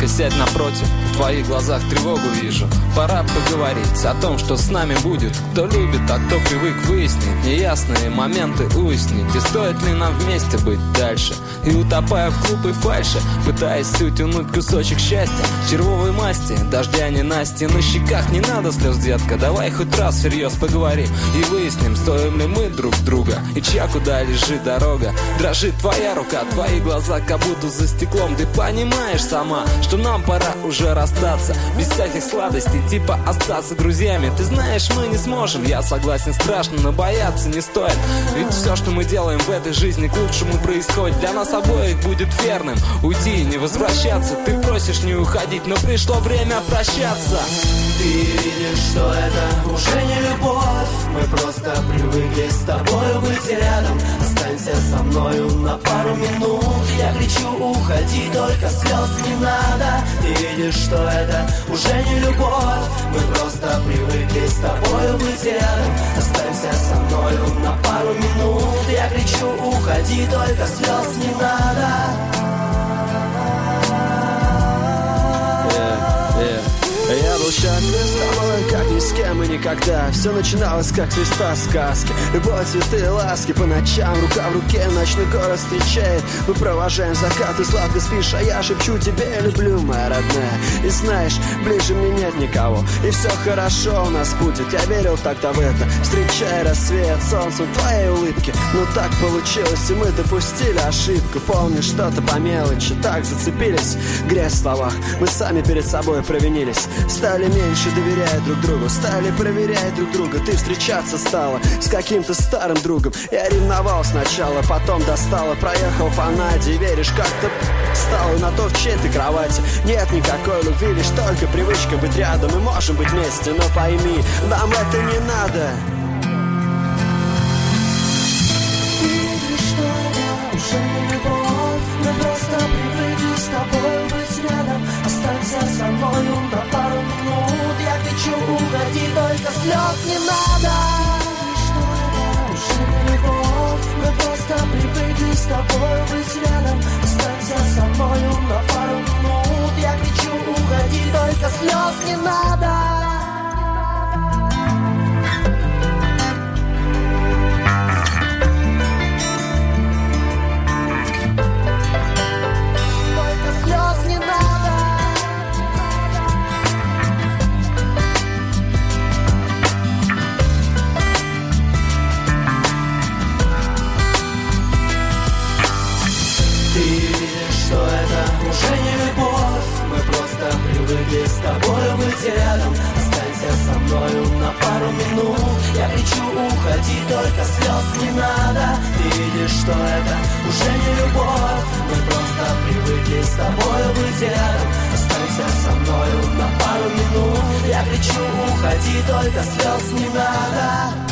Детка, сядь напротив, в твоих глазах тревогу вижу. Пора поговорить о том, что с нами будет. Кто любит, а кто привык, выяснить неясные моменты, уяснить, и стоит ли нам вместе быть дальше. И утопая в глупой фальше, пытаясь утянуть кусочек счастья, червовой масти, дождя не Насти. На щеках не надо слез, детка, давай хоть раз всерьез поговорим и выясним, стоим ли мы друг друга, и чья куда лежит дорога. Дрожит твоя рука, твои глаза как будто за стеклом. Ты понимаешь сама, что нам пора уже расстаться, без всяких сладостей, типа остаться друзьями. Ты знаешь, мы не сможем, я согласен, страшно, но бояться не стоит. Ведь все, что мы делаем в этой жизни, к лучшему происходит. Для нас обоих будет верным уйти и не возвращаться. Ты просишь не уходить, но пришло время прощаться. Ты видишь, что это уже не любовь. Мы просто привыкли с тобой быть рядом. Останься со мною на пару минут. Я кричу, уходи, только слез не надо. Ты видишь, что это уже не любовь. Мы просто привыкли с тобой быть рядом. Останься со мною на пару минут. Я кричу, уходи, только слез не надо. Я был счастлив с тобой, как ни с кем и никогда. Все начиналось, как звезда сказки. Любовь, цветы, ласки по ночам, рука в руке, ночной город встречает. Мы провожаем закат, и сладко спишь, а я шепчу тебе, люблю, моя родная. И знаешь, ближе мне нет никого, и все хорошо у нас будет. Я верил тогда в это, встречая рассвет солнцем твоей улыбки. Но так получилось, и мы допустили ошибку. Помню, что-то по мелочи так зацепились. Грязь в словах, мы сами перед собой провинились. Стали меньше доверять друг другу, стали проверять друг друга. Ты встречаться стала с каким-то старым другом. Я ревновал сначала, потом достала. Проехал по Наде, веришь, как-то стало на то, в чьей ты кровати. Нет никакой любви, лишь только привычка быть рядом. Мы можем быть вместе, но пойми, нам это не надо. Ты видишь, что это уже не любовь. Мы просто привыкли с тобой быть рядом. Останься со мною на пару минут. Я кричу, уходи, только слез не надо. Что это уже не любовь. Мы просто привыкли с тобой быть рядом. Останься со мною на пару минут. Я кричу, уходи, только слез не надо. Привыкли с тобой быть рядом. Останься со мною на пару минут. Я кричу, уходи, только слез не надо. Ты видишь, что это уже не любовь. Мы просто привыкли с тобой быть рядом. Останься со мною на пару минут. Я кричу, уходи, только слез не надо.